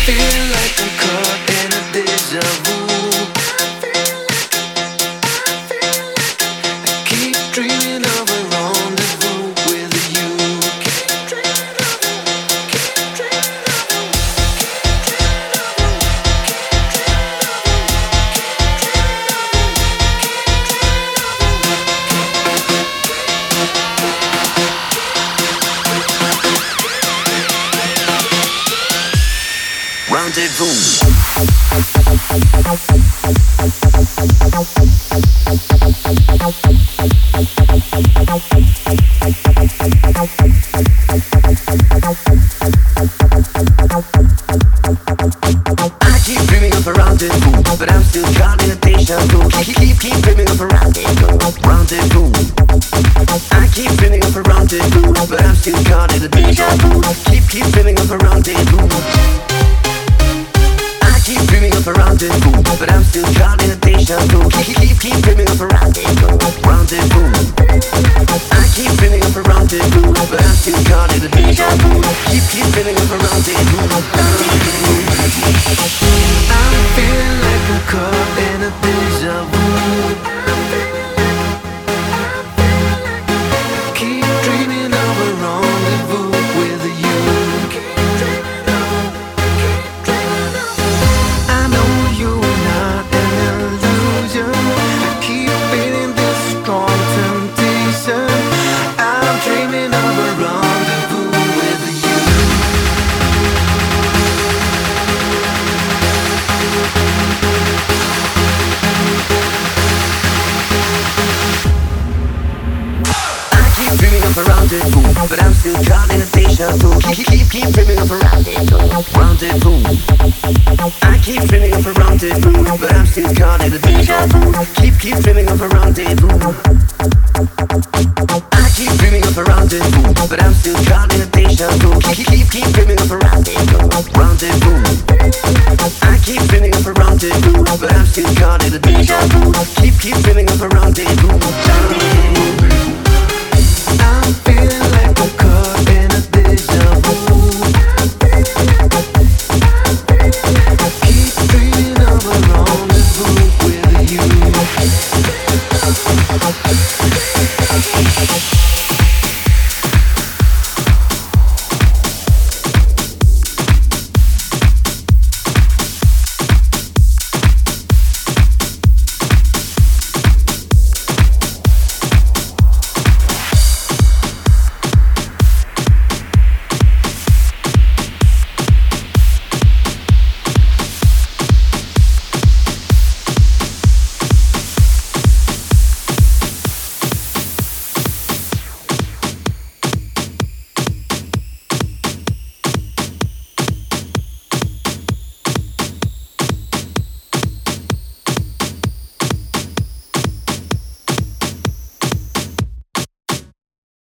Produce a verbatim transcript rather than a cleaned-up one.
feel like I'm caught in a deja vu. I keep dreaming of a rendezvous with you. Rendezvous. I keep dreaming of a rendezvous, but I'm still caught in a deja vu. Keep, keep, keep dreaming of a rendezvous, rendezvous. I keep dreaming of a rendezvous, but I'm still caught in a deja vu. Keep, keep dreaming of a rendezvous. I keep dreaming of a rendezvous, but I'm still caught in a deja vu. Keep, keep, keep dreaming of a rendezvous, rendezvous. I keep dreaming of a rendezvous, but I'm still caught in a deja vu. Keep, keep dreaming of a rendezvous, rendezvous. I'm feeling like I'm caught in a deja vu. Keep dreaming of a rendezvous with you. I know you're not an illusion. I keep feeling this strong temptation. I'm dreaming of a rendezvous with you. I keep dreaming of a rendezvous, but I'm still caught in a deja vu. Keep, keep, keep dreaming of a rendezvous, rendezvous. I keep dreaming of a rendezvous, but I'm still caught in a deja vu. Keep, keep dreaming of a rendezvous. I keep dreaming of a rendezvous, but I'm still caught in a deja vu. Keep, keep, keep dreaming of a rendezvous, rendezvous. I keep dreaming of a rendezvous, but I'm still caught in a deja vu. Keep, keep dreaming of a